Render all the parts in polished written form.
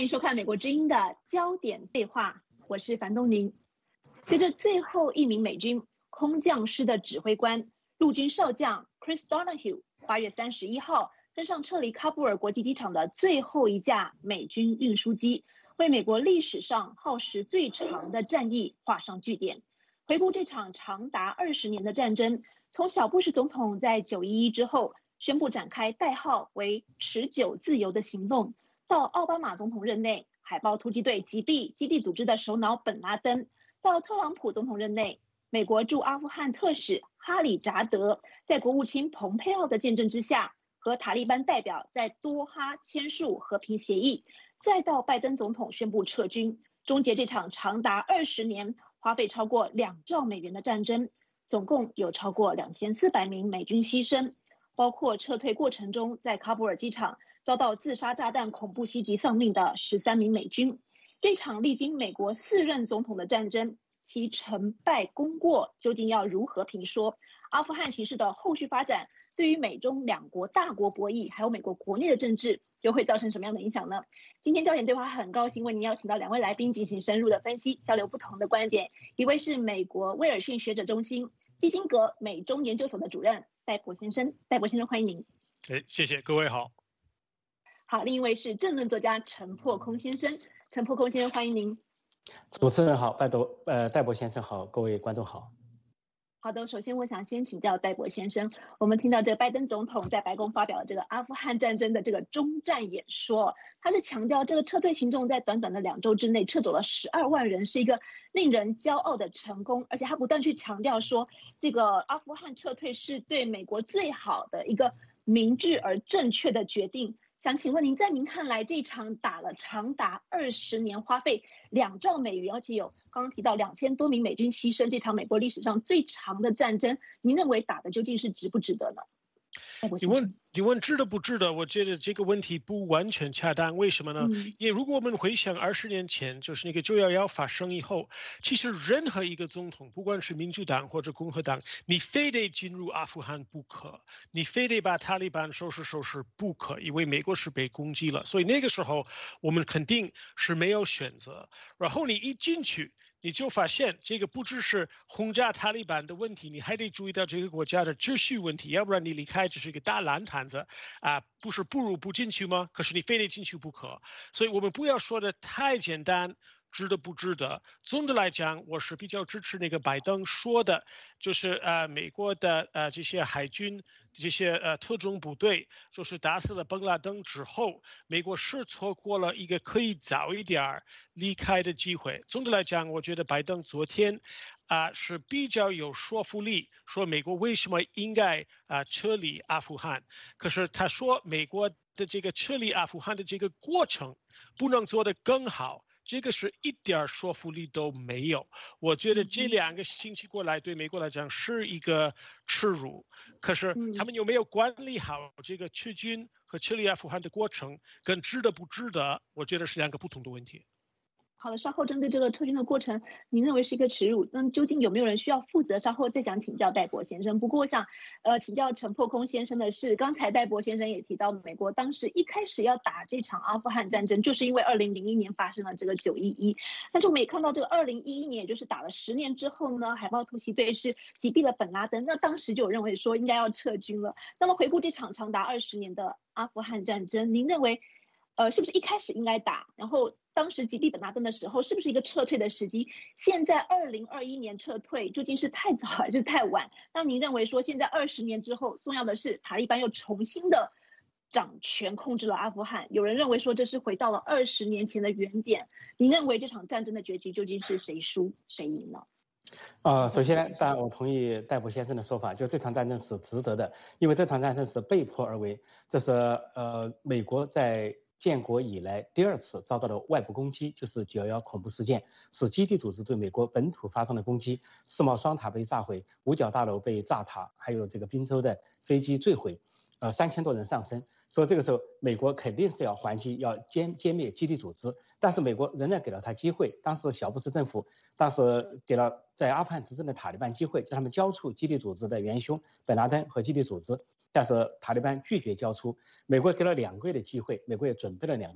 迎收看《美国之音》的焦点对话，我是樊东宁。随着最后一名美军空降师的指挥官陆军少将 Chris Donahue 8月31号登上撤离喀布尔国际机场的最后一架美军运输机，为美国历史上耗时最长的战役画上句点。回顾这场长达20年的战争，从小布什总统在911之后宣布展开代号为“持久自由”的行动，到奥巴马总统任内，海豹突击队击毙基地组织的首脑本拉登；到特朗普总统任内，美国驻阿富汗特使哈里扎德在国务卿蓬佩奥的见证之下，和塔利班代表在多哈签署和平协议；再到拜登总统宣布撤军，终结这场长达20年、花费超过2兆美元的战争。总共有超过2400名美军牺牲，包括撤退过程中在喀布尔机场遭到自杀炸弹恐怖袭击丧命的13名美军。这场历经美国4任总统的战争，其成败功过究竟要如何评说？阿富汗情势的后续发展，对于美中两国大国博弈，还有美国国内的政治，又会造成什么样的影响呢？今天焦点对话很高兴为您邀请到2位来宾进行深入的分析，交流不同的观点。一位是美国威尔逊学者中心基辛格美中研究所的主任戴博先生，戴博先生欢迎您。 谢谢各位好。 好，另一位是政论作家陈破空先生，陈破空先生欢迎您。 主持人好，戴博先生好，各位观众好。 好的，首先我想先请教戴博先生，我们听到这拜登总统在白宫发表了这个阿富汗战争的这个终战演说，他是强调这个撤退行动在短短的2周之内撤走了12万人，是一个令人骄傲的成功，而且他不断去强调说，这个阿富汗撤退是对美国最好的一个明智而正确的决定。想请问您，在您看来，这场打了长达20年、花费2兆美元，而且有刚刚提到2000多名美军牺牲，这场美国历史上最长的战争，您认为打的究竟是值不值得呢？ 你问值得不值得？我觉得这个问题不完全恰当。为什么呢？因为如果我们回想20年前，就是那个911发生以后，其实任何一个总统，不管是民主党或者共和党，你非得进入阿富汗不可，你非得把塔利班收拾不可，因为美国是被攻击了。所以那个时候我们肯定是没有选择。然后你一进去，你就发现这个不只是轰炸塔利班的问题，你还得注意到这个国家的秩序问题，要不然你离开只是一个大烂摊子啊，不是不如不进去吗？可是你非得进去不可，所以我们不要说的太简单。值得不值得？总的来讲，我是比较支持那个拜登说的，就是美国的这些海军这些特种部队，就是打死了本拉登之后，美国是错过了一个可以早一点离开的机会。总的来讲，我觉得拜登昨天是比较有说服力，说美国为什么应该撤离阿富汗。可是他说美国的这个撤离阿富汗的这个过程不能做得更好。这个是一点说服力都没有。我觉得这2个星期过来对美国来讲是一个耻辱，可是他们有没有管理好这个撤军和撤离阿富汗的过程，跟值得不值得，我觉得是2个不同的问题。 好的，稍后针对这个撤军的过程，您认为是一个耻辱，那究竟有没有人需要负责？稍后再想请教戴博先生。不过我想，请教陈破空先生的是，刚才戴博先生也提到，美国当时一开始要打这场阿富汗战争，就是因为2001年发生了这个911。但是我们也看到，这个2011年，也就是打了10年之后呢，海豹突袭队是击毙了本拉登，那当时就有认为说应该要撤军了。那么回顾这场长达20年的阿富汗战争，您认为，是不是一开始应该打？然后当时击毙本拉登的时候，是不是一个撤退的时机？现在2021年撤退究竟是太早还是太晚？那您认为说现在20年之后，重要的是塔利班又重新的掌权控制了阿富汗？有人认为说这是回到了20年前的原点。您认为这场战争的结局究竟是谁输谁赢呢？ 首先呢，当然我同意戴博先生的说法，就这场战争是值得的，因为这场战争是被迫而为，这是美国在建国以来第2次遭到的外部攻击，就是911恐怖事件，是基地组织对美国本土发生的攻击，世贸双塔被炸毁，五角大楼被炸塌，还有这个宾州的飞机坠毁，3000多人丧生。所以这个时候，美国肯定是要还击，要歼灭基地组织，但是美国仍然给了他机会。当时小布什政府当时给了在阿富汗执政的塔利班机会，叫他们交出基地组织的元凶本拉登和基地组织，但是塔利班拒绝交出。美国给了2个月的机会，美国也准备了2个月，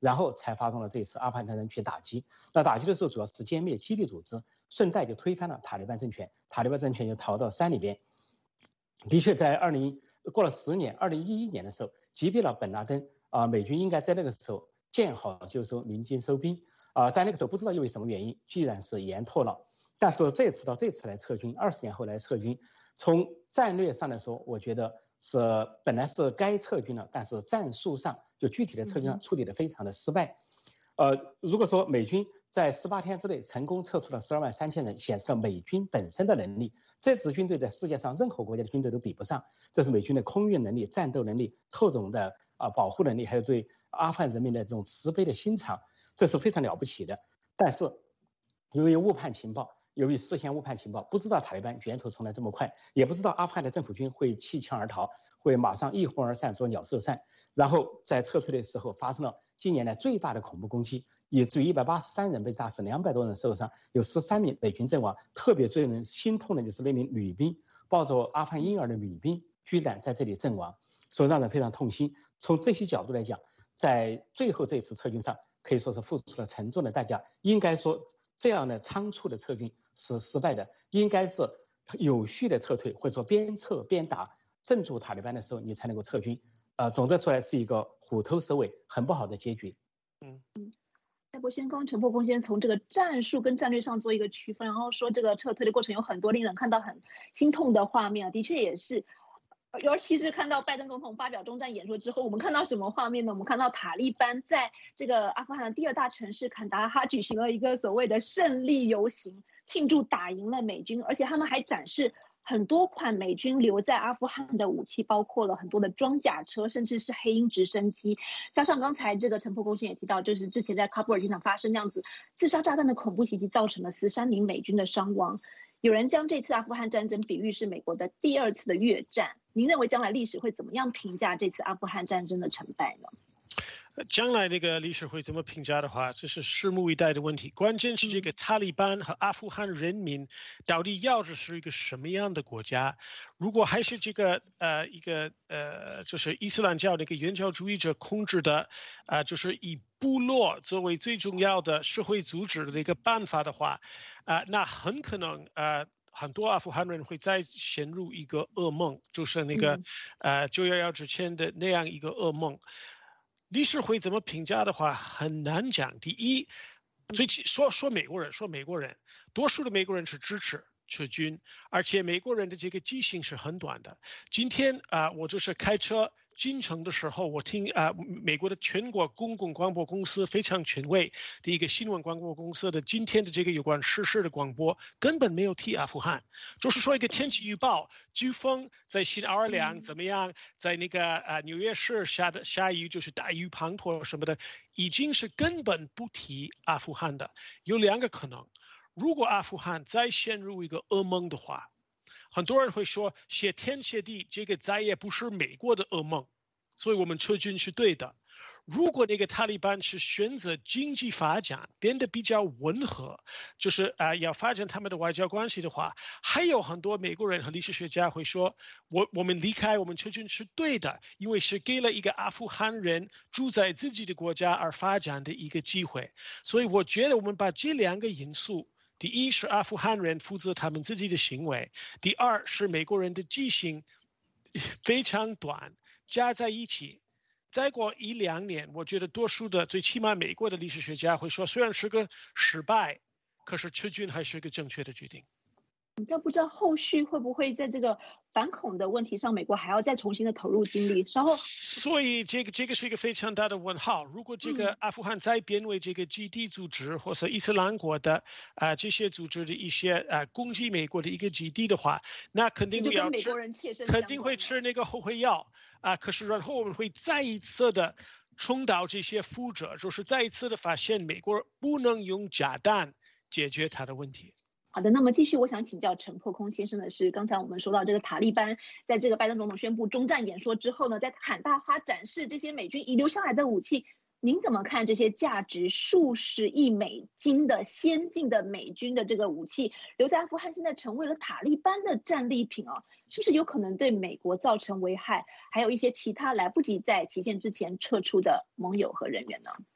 然后才发动了这次阿富汗战争去打击。那打击的时候主要是歼灭基地组织，顺带就推翻了塔利班政权，塔利班政权就逃到山里边。的确，在过了10年，2011年的时候击毙了本拉登美军应该在那个时候见好就收，鸣金收兵但那个时候不知道因为什么原因，居然是延后了。但是这次来撤军，20年后来撤军，从战略上来说，我觉得本来是该撤军了，但是战术上就具体的撤军上处理得非常的失败。如果说美军在18天之内成功撤出了12万3000人，显示了美军本身的能力，这支军队在世界上任何国家的军队都比不上。这是美军的空运能力、战斗能力、特种的保护能力，还有对阿富汗人民的这种慈悲的心肠，这是非常了不起的。但是由于误判情报，由于事先误判情报，不知道塔利班源头冲来这么快，也不知道阿富汗的政府军会弃枪而逃，会马上一哄而散，做鸟兽散。然后在撤退的时候发生了近年来最大的恐怖攻击，以至于183人被炸死，200多人受伤，有13名美军阵亡。特别最令人心痛的就是那名女兵，抱着阿富汗婴儿的女兵，居然在这里阵亡，所以让人非常痛心。从这些角度来讲，在最后这次撤军上，可以说是付出了沉重的代价。应该说，这样的仓促的撤军是失败的，应该是有序的撤退，或者说边撤边打，镇住塔利班的时候，你才能够撤军。总的说来是一个虎头蛇尾，很不好的结局。 戴博先刚陈破风先从这个战术跟战略上做一个区分，然后说这个撤退的过程有很多令人看到很心痛的画面的确也是。尤其是看到拜登总统发表终战演说之后，我们看到什么画面呢？我们看到塔利班在这个阿富汗的第2大城市坎达哈举行了一个所谓的胜利游行，庆祝打赢了美军，而且他们还展示很多款美军留在阿富汗的武器，包括了很多的装甲车，甚至是黑鹰直升机。加上刚才这个陈破公先也提到，就是之前在喀布尔机场发生那样子自杀炸弹的恐怖袭击，造成了13名美军的伤亡。有人将这次阿富汗战争比喻是美国的第2次的越战，您认为将来历史会怎么样评价这次阿富汗战争的成败呢？ 将来这个历史会怎么评价的话，这是拭目以待的问题。关键是这个塔利班和阿富汗人民到底要的是一个什么样的国家？如果还是这个就是伊斯兰教的一个原教主义者控制的就是以部落作为最重要的社会组织的一个办法的话，那很可能很多阿富汗人会再陷入一个噩梦，就是那个911之前的那样一个噩梦。历史会怎么评价的话很难讲。第一，说美国人，多数的美国人是支持撤军，而且美国人的这个记性是很短的。今天我就是开车进城的时候，我听美国的全国公共广播公司非常权威的一个新闻广播公司的今天的这个有关时事的广播根本没有提阿富汗，就是说一个天气预报，飓风在新奥尔良怎么样，在那个纽约市下雨就是大雨滂沱什么的，已经是根本不提阿富汗的。有2个可能，如果阿富汗再陷入一个噩梦的话，很多人会说谢天谢地，这个再也不是美国的噩梦，所以我们撤军是对的。如果那个塔利班是选择经济发展，变得比较温和，就是要发展他们的外交关系的话，还有很多美国人和历史学家会说，我们离开我们撤军是对的，因为是给了一个阿富汗人住在自己的国家而发展的一个机会。所以我觉得我们把这2个因素，第一是阿富汗人负责他们自己的行为，第二是美国人的记性非常短，加在一起，再过1-2年，我觉得多数的最起码美国的历史学家会说，虽然是个失败，可是撤军还是一个正确的决定。 但不知道后续会不会在这个反恐的问题上，美国还要再重新的投入精力。然后， 所以这个是一个非常大的问号。如果这个阿富汗再变为这个基地组织或是伊斯兰国的这些组织的一些攻击美国的一个基地的话，那肯定要肯定会吃那个后悔药可是然后我们会再一次的重蹈这些覆辙，就是再一次的发现美国不能用炸弹解决它的问题。 好的，那么继续，我想请教陈破空先生的是，刚才我们说到这个塔利班在这个拜登总统宣布终战演说之后呢，在坎大哈展示这些美军遗留下来的武器，您怎么看这些价值数十亿美金的先进的美军的这个武器留在阿富汗，现在成为了塔利班的战利品啊？是不是有可能对美国造成危害？还有一些其他来不及在期限之前撤出的盟友和人员呢？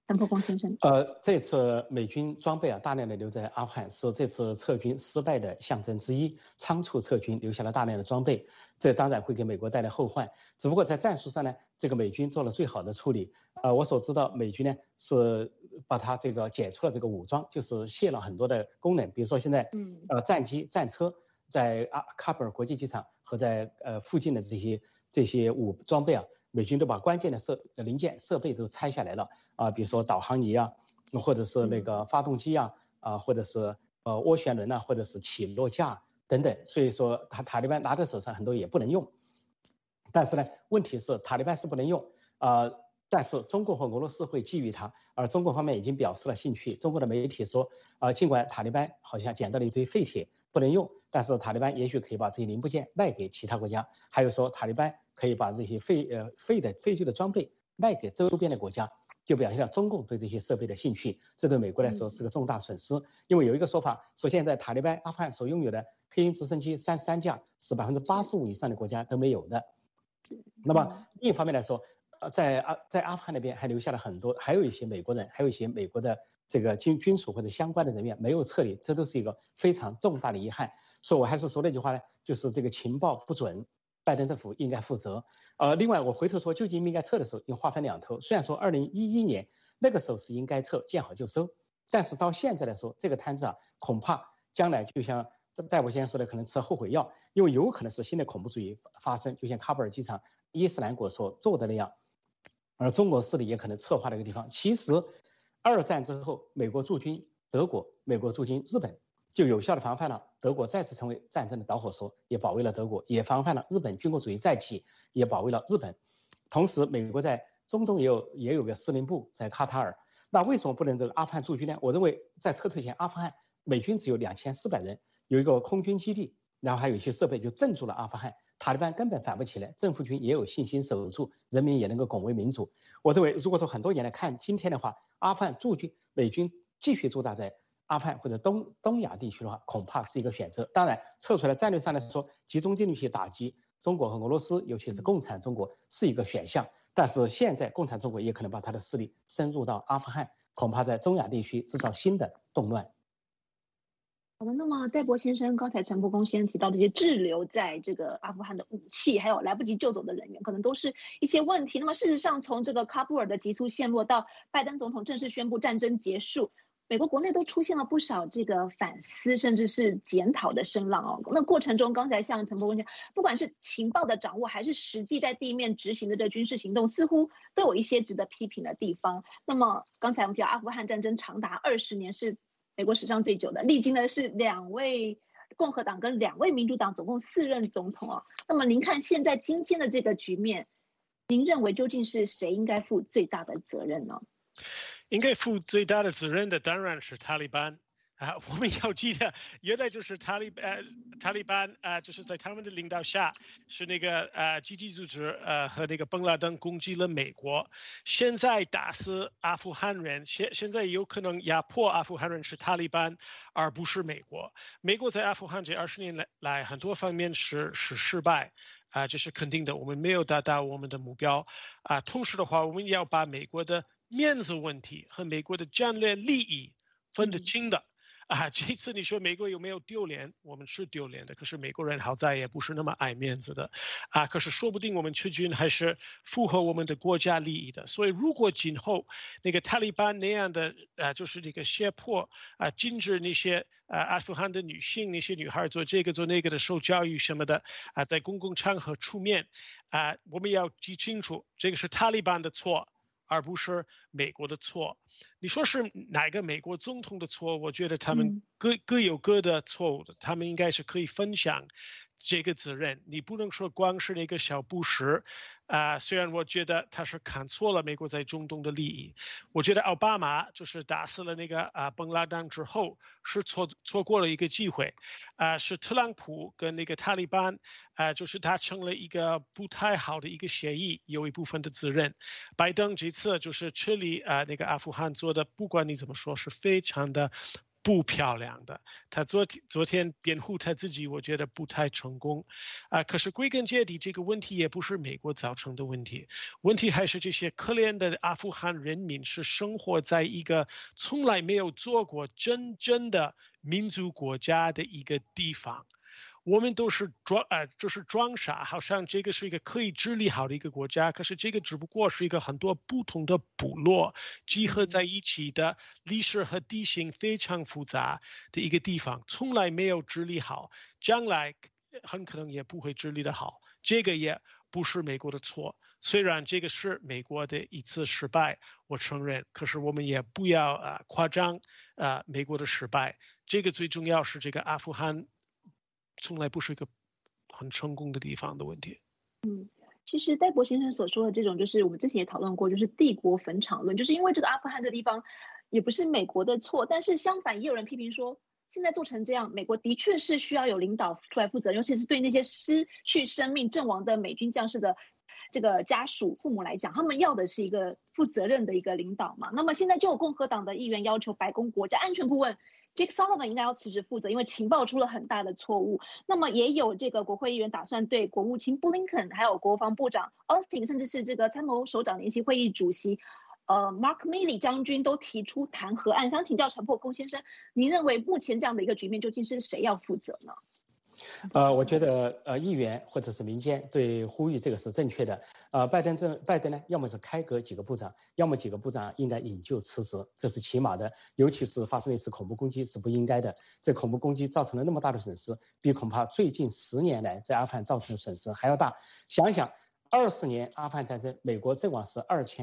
陈伯公先生。 这次美军装备大量的留在阿富汗，是这次撤军失败的象征之一。仓促撤军留下了大量的装备，这当然会给美国带来后患。只不过在战术上呢，这个美军做了最好的处理。我所知道，美军呢是把它这个解除了这个武装，就是卸了很多的功能，比如说现在战机、战车在喀布尔国际机场和在附近的这些装备美军都把关键的零件设备都拆下来了比如说导航仪或者是那个发动机或者是涡旋轮或者是起落架等等。所以说塔利班拿在手上很多也不能用。但是呢，问题是塔利班是不能用但是中共和俄罗斯会觊觎它，而中国方面已经表示了兴趣。中国的媒体说尽管塔利班好像捡到了一堆废铁不能用，但是塔利班也许可以把这些零部件卖给其他国家，还有说塔利班可以把这些废旧的装备卖给周边的国家，就表现了中共对这些设备的兴趣。这对美国来说是个重大损失。因为有一个说法说，现在塔利班阿富汗所拥有的黑鹰直升机33架是85%以上的国家都没有的。那么另一方面来说在阿富汗那边还留下了很多，还有一些美国人，还有一些美国的这个军属或者相关的人员没有撤离，这都是一个非常重大的遗憾。所以我还是说那句话呢，就是这个情报不准，拜登政府应该负责。另外我回头说究竟应该撤的时候，应划分两头。虽然说2011年那个时候是应该撤，见好就收，但是到现在来说，这个摊子恐怕将来就像戴博先生说的，可能吃后悔药，因为有可能是新的恐怖主义发生，就像喀布尔机场伊斯兰国所做的那样。而中国势力也可能策划的一个地方。其实二战之后，美国驻军德国，美国驻军日本，就有效的防范了德国再次成为战争的导火索，也保卫了德国，也防范了日本军国主义再起，也保卫了日本。同时美国在中东也有个司令部在卡塔尔。那为什么不能这个阿富汗驻军呢？我认为在撤退前，阿富汗美军只有2400人，有一个空军基地，然后还有一些设备就镇住了阿富汗，塔利班根本反不起来，政府军也有信心守住，人民也能够拱卫民主。我认为如果说很多年来看今天的话，阿富汗驻军美军继续驻扎在阿富汗或者东亚地区的话，恐怕是一个选择。当然撤出来战略上来说，集中精力去打击中国和俄罗斯，尤其是共产中国是一个选项。但是现在共产中国也可能把他的势力深入到阿富汗，恐怕在中亚地区制造新的动乱。 好的，那么戴博先生刚才陈伯公先生提到的一些滞留在这个阿富汗的武器，还有来不及救走的人员，可能都是一些问题。那么事实上，从这个喀布尔的急速陷落到拜登总统正式宣布战争结束，美国国内都出现了不少这个反思甚至是检讨的声浪那过程中，刚才像陈伯公先生，不管是情报的掌握，还是实际在地面执行的这军事行动，似乎都有一些值得批评的地方。那么刚才我们提到阿富汗战争长达20年，是美国史上最久的，历经的是2位共和党跟2位民主党，总共4任总统那么您看现在今天的这个局面，您认为究竟是谁应该负最大的责任呢？ 应该负最大的责任的当然是塔利班我们要记得，原来就是塔利班就是在他们的领导下，是那个基地组织和那个本拉登攻击了美国，现在打死阿富汗人，现在有可能压迫阿富汗人是塔利班，而不是美国。美国在阿富汗这20年来很多方面是失败。这是肯定的，我们没有达到我们的目标同时的话，我们要把美国的面子问题和美国的战略利益分得清的。这次你说美国有没有丢脸？我们是丢脸的，可是美国人好在也不是那么爱面子的可是说不定我们撤军还是符合我们的国家利益的。所以如果今后那个塔利班那样的就是这个胁迫禁止那些阿富汗的女性那些女孩做这个做那个的受教育什么的在公共场合出面我们要记清楚，这个是塔利班的错，而不是美国的错。你说是哪个美国总统的错？我觉得他们各有各的错误的，他们应该是可以分享这个责任。你不能说光是那个小布什虽然我觉得他是看错了美国在中东的利益，我觉得奥巴马就是打死了那个本拉登之后是错过了一个机会是特朗普跟那个塔利班就是达成了一个不太好的一个协议，有一部分的责任。拜登这次就是撤离那个阿富汗做的，不管你怎么说是非常的不漂亮的。他昨天辩护他自己，我觉得不太成功，可是归根结底，这个问题也不是美国造成的问题，问题还是这些可怜的阿富汗人民是生活在一个从来没有做过真正的民族国家的一个地方。我们都是装傻，好像这个是一个可以治理好的一个国家，可是这个只不过是一个很多不同的部落集合在一起的历史和地形非常复杂的一个地方，从来没有治理好，将来很可能也不会治理得好。这个也不是美国的错，虽然这个是美国的一次失败，我承认，可是我们也不要夸张美国的失败。这个最重要是这个阿富汗从来不是一个很成功的地方的问题。 其实戴博先生所说的这种，就是我们之前也讨论过，就是帝国坟场论，就是因为这个阿富汗的地方也不是美国的错，但是相反也有人批评说，现在做成这样，美国的确是需要有领导出来负责，尤其是对那些失去生命阵亡的美军将士的这个家属父母来讲，他们要的是一个负责任的一个领导嘛。那么现在就有共和党的议员要求白宫国家安全顾问Jake Sullivan 应该要辞职负责，因为情报出了很大的错误。那么也有这个国会议员打算对国务卿布林肯，还有国防部长 Austin， 甚至是这个参谋首长联席会议主席Mark Milley 将军都提出弹劾案。想请教陈破空先生，您认为目前这样的一个局面究竟是谁要负责呢？ 我觉得议员或者是民间对呼吁这个是正确的。拜登呢，要么是开革几个部长，要么几个部长应该引咎辞职，这是起码的。尤其是发生了一次恐怖攻击是不应该的，这恐怖攻击造成了那么大的损失，比恐怕最近10年来在阿富汗造成的损失还要大。想一想，20年阿富汗战争，美国阵亡是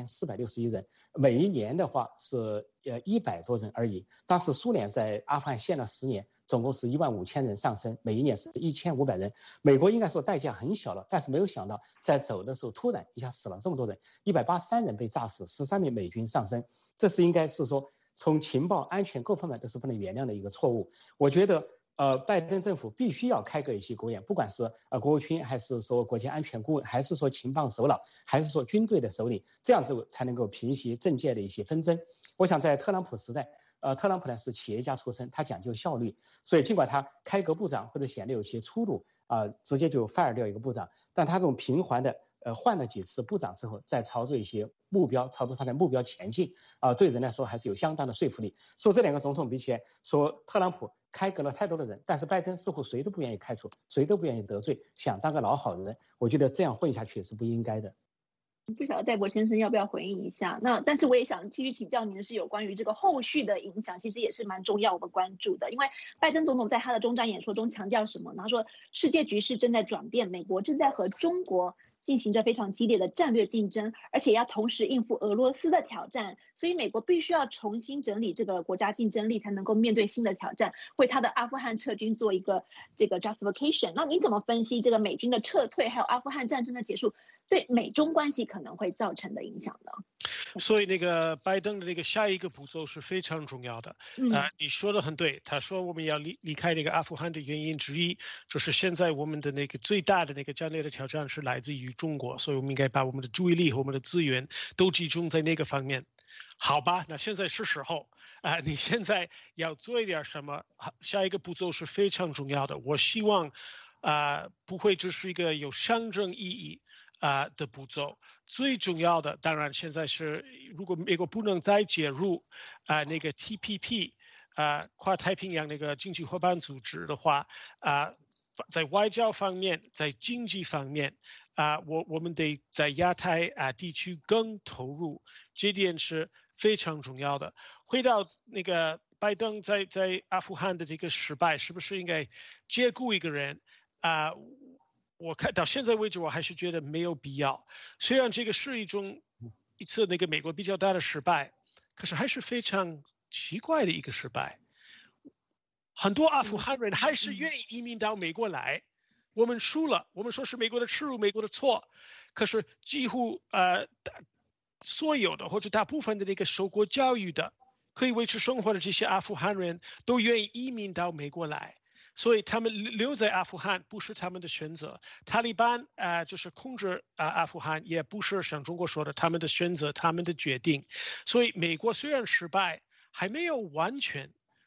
2461人，每一年的话是100多人而已。当时苏联在阿富汗陷了10年。总共是15000人上升，每一年是1500人。美国应该说代价很小了，但是没有想到在走的时候突然一下死了这么多人，183人被炸死，13名美军上升，这是应该是说从情报安全各方面都是不能原谅的一个错误。我觉得拜登政府必须要开革一些国员，不管是国务卿，还是说国家安全顾问，还是说情报首脑，还是说军队的首领，这样子才能够平息政界的一些纷争。我想在特朗普时代。特朗普呢是企业家出身，他讲究效率，所以尽管他开革部长或者显得有些粗鲁直接就 fire 掉一个部长，但他这种频繁的换了几次部长之后，再朝着一些目标，朝着他的目标前进对人来说还是有相当的说服力。说这两个总统比起来，说特朗普开革了太多的人，但是拜登似乎谁都不愿意开除，谁都不愿意得罪，想当个老好人，我觉得这样混下去是不应该的。 不晓得戴博先生要不要回应一下？那但是我也想继续请教您的是有关于这个后续的影响，其实也是蛮重要我们关注的。因为拜登总统在他的中战演说中强调什么？他说世界局势正在转变，美国正在和中国进行着非常激烈的战略竞争，而且要同时应付俄罗斯的挑战，所以美国必须要重新整理这个国家竞争力，才能够面对新的挑战，为他的阿富汗撤军做一个这个 justification。那您怎么分析这个美军的撤退，还有阿富汗战争的结束对美中关系可能会造成的影响呢？ 所以那个拜登的那个下一个步骤是非常重要的。你说的很对，他说我们要离开那个阿富汗的原因之一，就是现在我们的那个最大的那个战略的挑战是来自于中国，所以我们应该把我们的注意力和我们的资源都集中在那个方面。好吧，那现在是时候你现在要做一点什么？下一个步骤是非常重要的。我希望不会只是一个有象征意义的步骤，最重要的当然现在是，如果美国不能再介入那个 TPP 跨太平洋那个经济伙伴组织的话在外交方面，在经济方面我们得在亚太地区更投入，这点是非常重要的。回到那个拜登在阿富汗的这个失败，是不是应该解雇一个人我看到现在为止，我还是觉得没有必要。虽然这个是一次那个美国比较大的失败，可是还是非常奇怪的一个失败。很多阿富汗人还是愿意移民到美国来。我们输了，我们说是美国的耻辱，美国的错。可是几乎所有的或者大部分的那个受过教育的、可以维持生活的这些阿富汗人都愿意移民到美国来。所以他们留在阿富汗不是他们的选择，塔利班就是控制阿富汗，也不是像中国说的他们的选择，他们的决定。所以美国虽然失败，还没有完全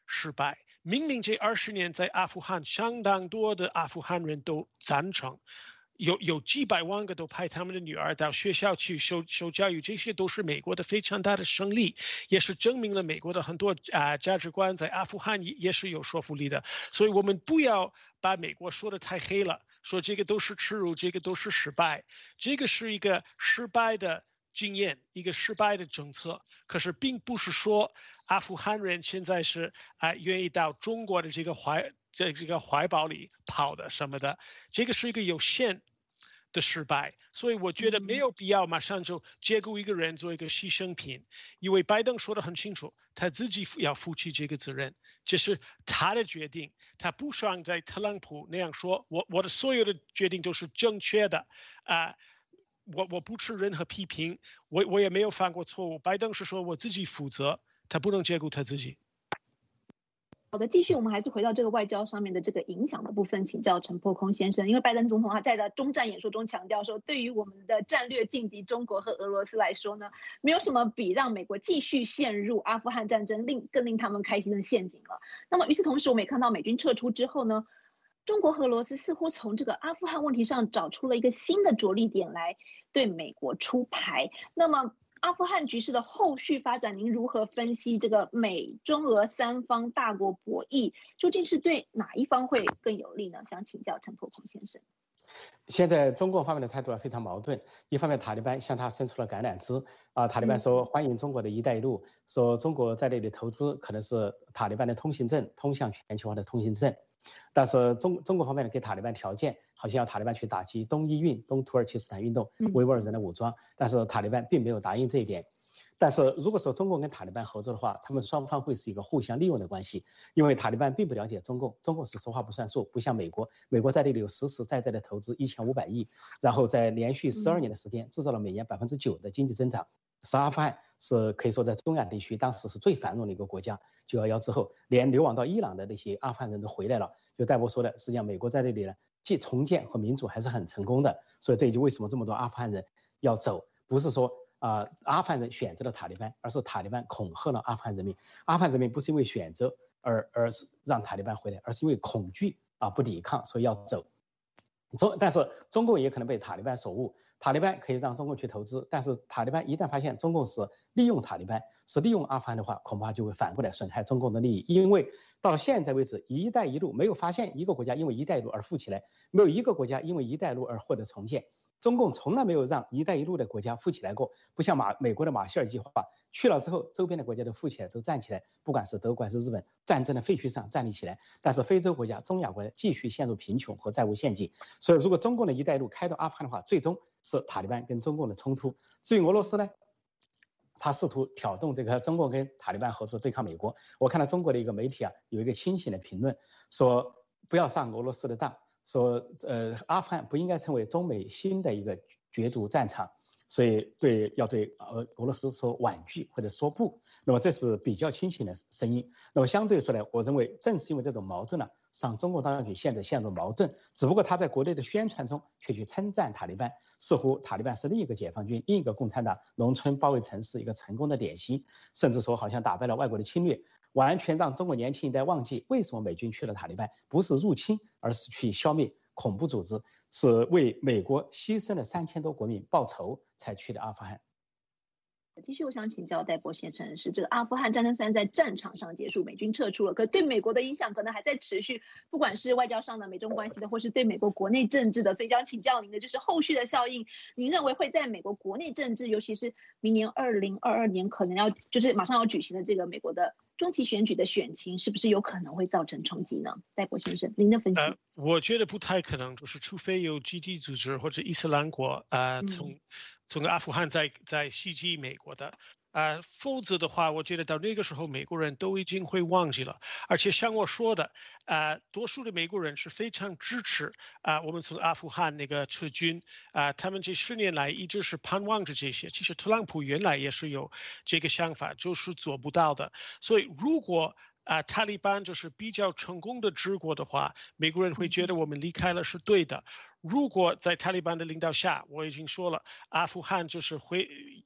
失败。明明这20年在阿富汗，相当多的阿富汗人都赞成，有几百万个都派他们的女儿到学校去受教育，这些都是美国的非常大的胜利，也是证明了美国的很多价值观在阿富汗也是有说服力的。所以我们不要把美国说的太黑了，说这个都是耻辱，这个都是失败，这个是一个失败的经验，一个失败的政策。可是并不是说阿富汗人现在是愿意到中国的这个怀抱里跑的什么的，这个是一个有限的失败。所以我觉得没有必要马上就解雇一个人做一个牺牲品，因为拜登说得很清楚，他自己要负起这个责任，这是他的决定，他不像在特朗普那样说我的所有的决定都是正确的我不吃任何批评，我也没有犯过错误。拜登是说我自己负责，他不能解雇他自己。 好的，继续，我们还是回到这个外交上面的这个影响的部分，请教陈破空先生。因为拜登总统他在他中战演说中强调说，对于我们的战略劲敌中国和俄罗斯来说呢，没有什么比让美国继续陷入阿富汗战争更令他们开心的陷阱了。那么与此同时，我们也看到美军撤出之后呢，中国和俄罗斯似乎从这个阿富汗问题上找出了一个新的着力点来对美国出牌。那么阿富汗局势的后续发展，您如何分析这个美中俄三方大国博弈，究竟是对哪一方会更有利呢？想请教陈破空先生。 现在中共方面的态度非常矛盾，一方面塔利班向他伸出了橄榄枝塔利班说欢迎中国的一带一路，说中国在那里投资可能是塔利班的通行证，通向全球化的通行证。但是中国方面呢给塔利班条件，好像要塔利班去打击东伊运、东土耳其斯坦运动、维吾尔人的武装，但是塔利班并没有答应这一点。但是如果说中共跟塔利班合作的话，他们双方会是一个互相利用的关系，因为塔利班并不了解中共，中共是说话不算数，不像美国在这里有实实在在的投资1500亿，然后在连续12年的时间制造了每年9%的经济增长。阿富汗是可以说在中亚地区当时是最繁荣的一个国家，911之后，连流亡到伊朗的那些阿富汗人都回来了。就戴博说的，实际上美国在这里呢，既重建和民主还是很成功的。所以这就为什么这么多阿富汗人要走，不是说阿富汗人选择了塔利班，而是塔利班恐吓了阿富汗人民。阿富汗人民不是因为选择而是让塔利班回来，而是因为恐惧不抵抗，所以要走。但是中共也可能被塔利班所误，塔利班可以让中共去投资，但是塔利班一旦发现中共是利用塔利班，是利用阿富汗的话，恐怕就会反过来损害中共的利益。因为到现在为止，一带一路没有发现一个国家因为一带一路而富起来，没有一个国家因为一带一路而获得重建。中共从来没有让一带一路的国家富起来过，不像美国的马歇尔计划，去了之后周边的国家都富起来，都站起来，不管是德国还是日本，战争的废墟上站立起来。但是非洲国家、中亚国家继续陷入贫穷和债务陷阱。所以如果中共的一带一路开到阿富汗的话，最终是塔利班跟中共的冲突。至于俄罗斯呢，他试图挑动这个中共跟塔利班合作对抗美国。我看到中国的一个媒体有一个清醒的评论，说不要上俄罗斯的当，说阿富汗不应该成为中美新的一个角逐战场，所以要对俄罗斯说婉拒或者说不。那么这是比较清醒的声音。那么相对说来，我认为正是因为这种矛盾让中共当局现在陷入矛盾，只不过他在国内的宣传中却去称赞塔利班，似乎塔利班是另一个解放军、另一个共产党农村包围城市一个成功的典型，甚至说好像打败了外国的侵略，完全让中国年轻一代忘记为什么美军去了塔利班，不是入侵，而是去消灭恐怖组织，是为美国牺牲了3000多国民报仇才去的阿富汗。 继续，我想请教戴博先生，是这个阿富汗战争虽然在战场上结束，美军撤出了，可对美国的影响可能还在持续，不管是外交上的美中关系的，或是对美国国内政治的，所以想请教您的就是后续的效应，您认为会在美国国内政治，尤其是明年2022年可能就是马上要举行的这个美国的中期选举的选情，是不是有可能会造成冲击呢？戴博先生，您的分析？ 我觉得不太可能，就是除非有基地组织或者伊斯兰国从阿富汗在袭击美国的否则的话，我觉得到那个时候美国人都已经会忘记了。而且像我说的多数的美国人是非常支持我们从阿富汗那个撤军他们这10年来一直是盼望着这些。其实特朗普原来也是有这个想法，就是做不到的。所以如果塔利班就是比较成功的治国的话，美国人会觉得我们离开了是对的。如果在塔利班的领导下，我已经说了，阿富汗就是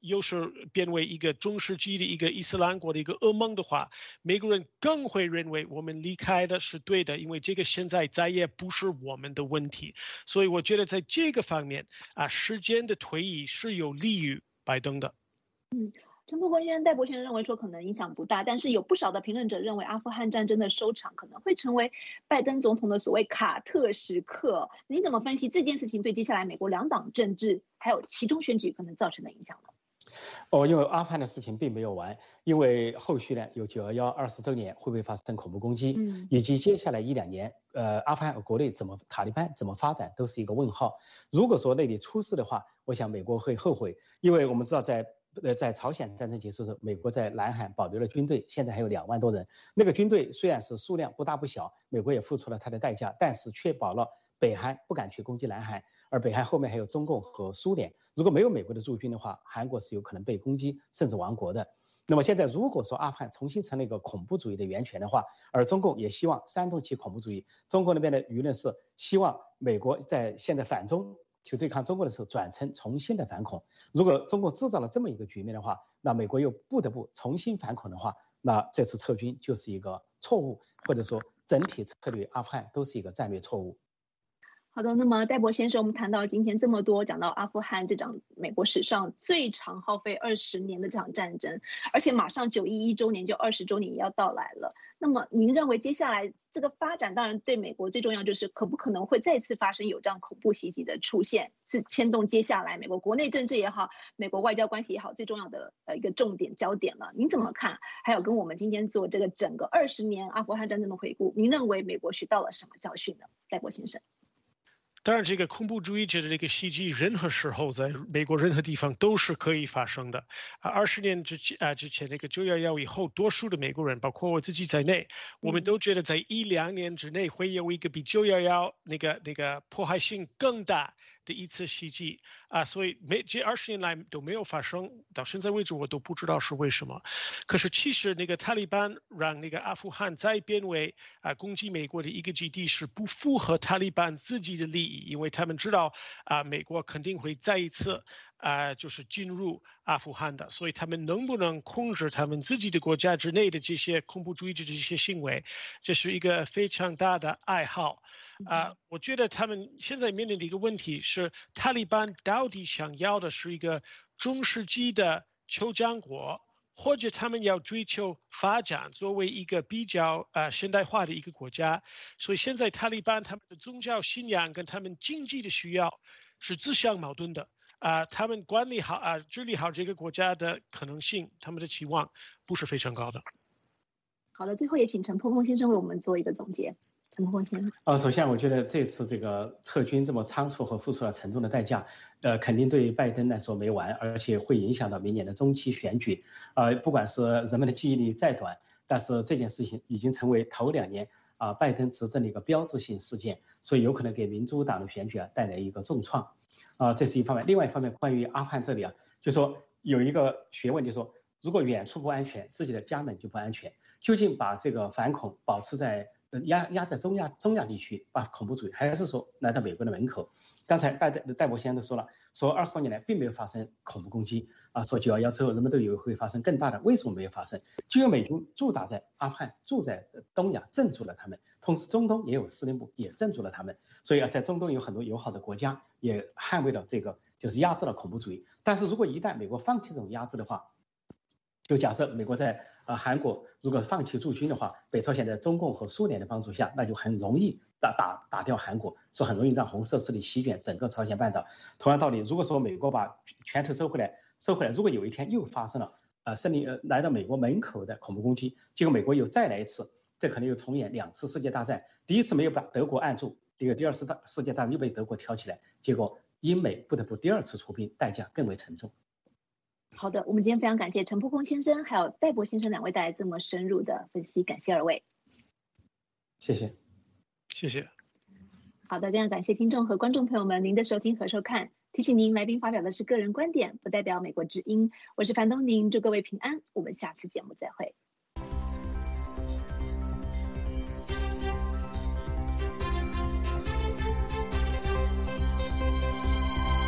又是变为一个中世纪的一个伊斯兰国的一个噩梦的话，美国人更会认为我们离开的是对的，因为这个现在再也不是我们的问题。所以我觉得在这个方面时间的推移是有利于拜登的。 陈伯坤先生、戴博先生认为说可能影响不大，但是有不少的评论者认为阿富汗战争的收场可能会成为拜登总统的所谓卡特时刻。你怎么分析这件事情对接下来美国两党政治还有其中选举可能造成的影响呢？ 因为阿富汗的事情并没有完，因为后续呢有911 20周年会不会发生恐怖攻击，以及接下来1-2年，阿富汗国内塔利班怎么发展都是一个问号。如果说那里出事的话，我想美国会后悔，因为我们知道在朝鲜战争结束时，美国在南海保留了军队，现在还有2万多人。那个军队虽然是数量不大不小，美国也付出了它的代价，但是确保了北韩不敢去攻击南海，而北韩后面还有中共和苏联。如果没有美国的驻军的话，韩国是有可能被攻击甚至亡国的。那么现在如果说阿富汗重新成了一个恐怖主义的源泉的话，而中共也希望煽动起恐怖主义，中国那边的舆论是希望美国在现在反中去对抗中国的时候转成重新的反恐。如果中共制造了这么一个局面的话，那美国又不得不重新反恐的话，那这次撤军就是一个错误，或者说整体策略阿富汗都是一个战略错误。 好的，那么戴博先生，我们谈到今天这么多，讲到阿富汗这场美国史上最长耗费20年的这场战争，而且马上911周年就20周年也要到来了。那么您认为接下来这个发展，当然对美国最重要就是可不可能会再次发生有这样恐怖袭击的出现，是牵动接下来美国国内政治也好，美国外交关系也好，最重要的一个重点焦点了。您怎么看？还有跟我们今天做这个整个20年阿富汗战争的回顾，您认为美国学到了什么教训呢？戴博先生。 当然，这个恐怖主义者的这个袭击，任何时候在美国任何地方都是可以发生的。20年之前那个911以后，多数的美国人，包括我自己在内，我们都觉得在1-2年之内会有一个比911那个迫害性更大的一次袭击所以这20年来都没有发生，到现在为止我都不知道是为什么。可是其实那个塔利班让那个阿富汗再变为攻击美国的一个基地，是不符合塔利班自己的利益，因为他们知道美国肯定会再一次就是进入阿富汗的，所以他们能不能控制他们自己的国家之内的这些恐怖主义者这些行为，这是一个非常大的爱好。我觉得他们现在面临的一个问题是，塔利班到底想要的是一个中世纪的酋长国，或者他们要追求发展作为一个比较现代化的一个国家。所以现在塔利班他们的宗教信仰跟他们经济的需要是自相矛盾的。他们管理好治理好这个国家的可能性，他们的期望不是非常高的。 好的，最后也请陈破空先生为我们做一个总结。陈破空先生。 首先我觉得这次这个撤军这么仓促和付出了沉重的代价，肯定对拜登来说没完，而且会影响到明年的中期选举。不管是人们的记忆力再短，但是这件事情已经成为头2年拜登执政的一个标志性事件，所以有可能给民主党的选举带来一个重创。这是一方面。另外一方面，关于阿富汗这里就说有一个学问，就是说如果远处不安全，自己的家门就不安全。究竟把这个反恐保持在压在中亚地区，把恐怖主义，还是说来到美国的门口？刚才戴博先生都说了，说20多年来并没有发生恐怖攻击说911之后人们都以为会发生更大的，为什么没有发生？就因为美军驻扎在阿富汗，住在东亚，镇住了他们，同时中东也有司令部也镇住了他们，所以在中东有很多友好的国家也捍卫了这个，就是压制了恐怖主义。但是如果一旦美国放弃这种压制的话，就假设美国在韩国如果放弃驻军的话，北朝鲜在中共和苏联的帮助下，那就很容易打掉韩国，说很容易让红色势力席卷整个朝鲜半岛。同样道理，如果说美国把拳头收回来，如果有一天又发生了来到美国门口的恐怖攻击，结果美国又再来一次，这可能又重演2次世界大战。第一次没有把德国按住，第二次世界大战又被德国挑起来，结果英美不得不第2次出兵，代价更为沉重。 好的，我们今天非常感谢陈破空先生还有戴博先生2位带来这么深入的分析，感谢2位。 谢谢。 谢谢。 好的，非常感谢听众和观众朋友们您的收听和收看。提醒您，来宾发表的是个人观点，不代表美国之音。我是樊东宁，祝各位平安，我们下次节目再会。